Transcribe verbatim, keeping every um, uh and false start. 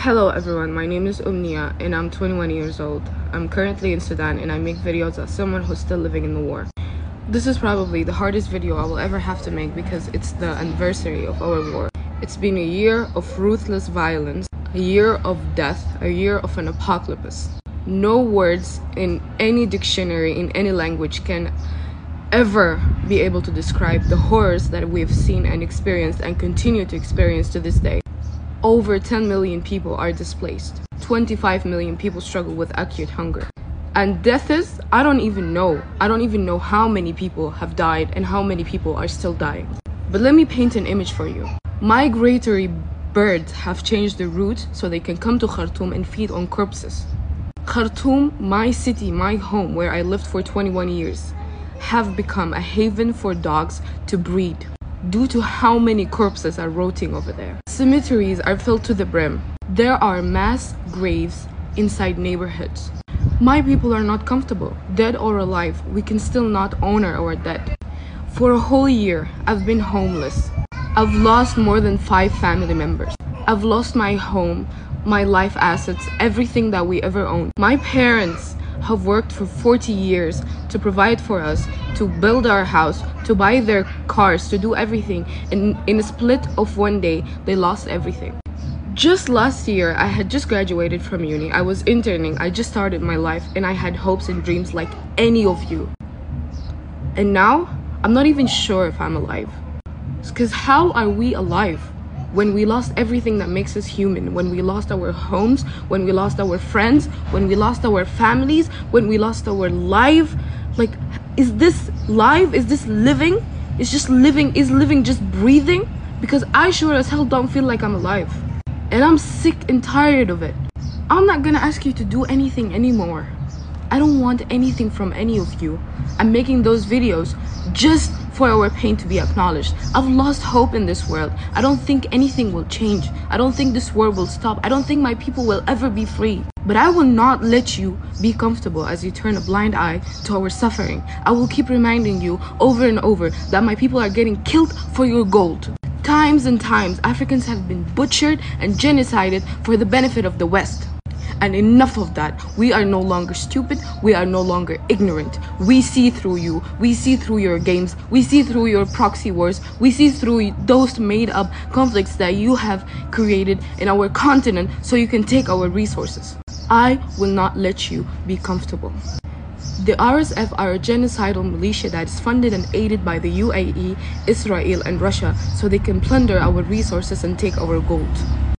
Hello everyone, my name is Umnia and I'm twenty-one years old. I'm currently in Sudan and I make videos as someone who's still living in the war. This is probably the hardest video I will ever have to make because it's the anniversary of our war. It's been a year of ruthless violence, a year of death, a year of an apocalypse. No words in any dictionary in any language can ever be able to describe the horrors that we've seen and experienced and continue to experience to this day. Over ten million people are displaced. twenty-five million people struggle with acute hunger. And death is, I don't even know. I don't even know how many people have died and how many people are still dying. But let me paint an image for you. Migratory birds have changed the route so they can come to Khartoum and feed on corpses. Khartoum, my city, my home, where I lived for twenty-one years, have become a haven for dogs to breed due to how many corpses are rotting over there. Cemeteries are filled to the brim. There are mass graves inside neighborhoods. My people are not comfortable. Dead or alive, we can still not honor our dead. For a whole year, I've been homeless. I've lost more than five family members. I've lost my home, my life assets, everything that we ever owned. My parents have worked for forty years to provide for us, to build our house, to buy their cars, to do everything. And in a split of one day, they lost everything. Just last year, I had just graduated from uni. I was interning. I just started my life and I had hopes and dreams like any of you. And now, I'm not even sure if I'm alive. Because how are we alive when we lost everything that makes us human? When we lost our homes, when we lost our friends, when we lost our families, when we lost our life? Like, is this live? Is this living? Is just living, is living just breathing? Because I sure as hell don't feel like I'm alive. And I'm sick and tired of it. I'm not gonna ask you to do anything anymore. I don't want anything from any of you. I'm making those videos just for our pain to be acknowledged. I've lost hope in this world. I don't think anything will change. I don't think this war will stop. I don't think my people will ever be free. But I will not let you be comfortable as you turn a blind eye to our suffering. I will keep reminding you over and over that my people are getting killed for your gold. Times and times, Africans have been butchered and genocided for the benefit of the West. And enough of that. We are no longer stupid. We are no longer ignorant. We see through you. We see through your games. We see through your proxy wars. We see through those made up conflicts that you have created in our continent so you can take our resources. I will not let you be comfortable. The R S F are a genocidal militia that is funded and aided by the U A E, Israel and Russia so they can plunder our resources and take our gold.